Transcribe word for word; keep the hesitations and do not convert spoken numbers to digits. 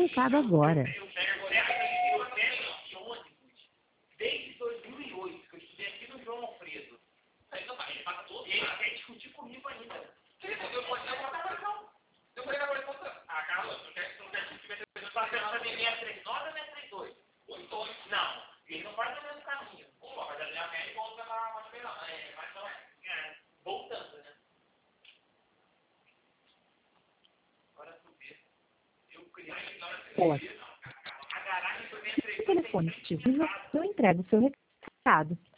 recado agora. Eu pego desde dois mil e oito, que eu estudei aqui no João Alfredo. Aí não, ele passa todo dia, ele quer discutir comigo ainda. Ele falou, eu vou dar uma cotação. Eu falei, agora ele falou, ah, Carlos, tu quer discutir vai ter pessoas passando também seis três nove ou seis três dois? Oito, não, ele não faz o mesmo caminho. Pô, mas a minha média volta lá, mais ou menos, é, mas não é, voltando, né? Agora tu vê, eu criei Olá. a garagem foi bem Se o telefone estiver, eu entrego o seu recado.